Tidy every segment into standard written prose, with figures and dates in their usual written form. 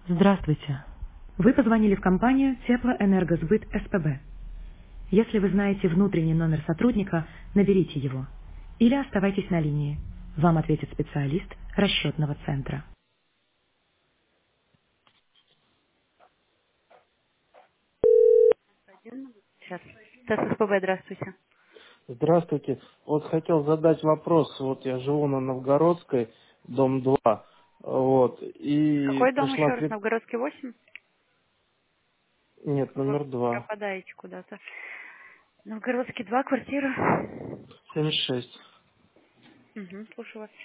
Здравствуйте. Вы позвонили в компанию Теплоэнергосбыт СПБ. Если вы знаете внутренний номер сотрудника, наберите его. Или оставайтесь на линии. Вам ответит специалист расчетного центра. Сейчас. ТССПБ, здравствуйте. Здравствуйте. Вот хотел задать вопрос. Вот я живу на Новгородской, дом 2. Вот. И Какой дом пришла еще раз? Новгородский 8? Нет, Вы номер 2. пропадаете куда-то. Новгородский 2, квартира. 76. Угу, слушаю вас.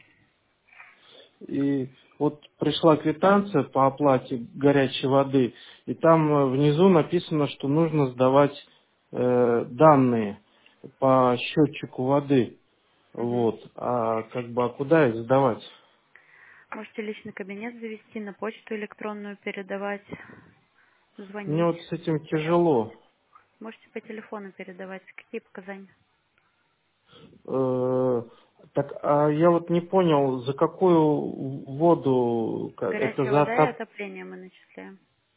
И вот пришла квитанция по оплате горячей воды. И там внизу написано, что нужно сдавать данные по счетчику воды. Угу. Вот. А как бы, а куда их сдавать? Можете личный кабинет завести, на почту электронную передавать, Мне звонить. вот с этим тяжело. Можете по телефону передавать. Какие показания? Э, Так, а я вот не понял, за какую воду, это Горячая за вода и отоп... отопление мы начисляем.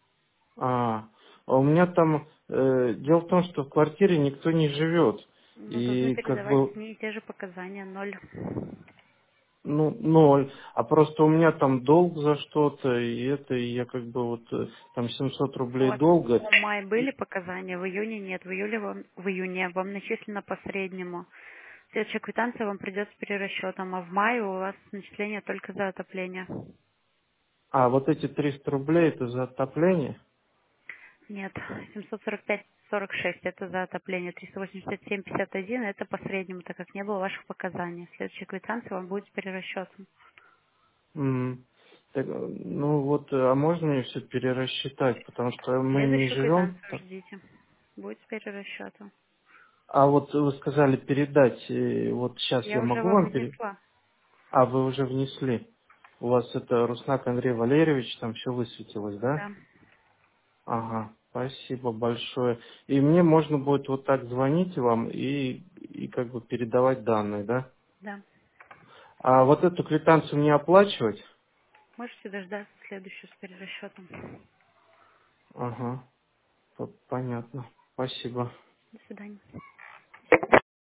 А у меня там, дело в том, что в квартире никто не живет. Ну, должны И как передавать бы, одни и те же показания, ноль. ну, ноль. А просто у меня там долг за что-то, и я как бы вот, там 700 У рублей вас долга. в мае были показания, в июне нет, в июне вам начислено по среднему. Следующая квитанция вам придет с перерасчетом, а в мае у вас начисление только за отопление. А вот эти 300 рублей это за отопление? Нет, 745,46 это за отопление, 387,51 это по среднему, так как не было ваших показаний. Следующая квитанция вам будет с перерасчетом. М. Так, ну вот, а можно мне все перерасчитать, потому что мы не Следующую живем. квитанцию ждите. Будет с перерасчетом. А вот вы сказали передать, вот сейчас я Я уже могу вам вам передать? внесла. А, вы уже внесли. У вас это Руснак Андрей Валерьевич, там все высветилось, да? Да, Ага, спасибо большое. И мне можно будет вот так звонить вам и как бы передавать данные, да? да. А вот эту квитанцию мне оплачивать? Можете дождаться следующую с перерасчетом. Ага, понятно. Спасибо. До свидания.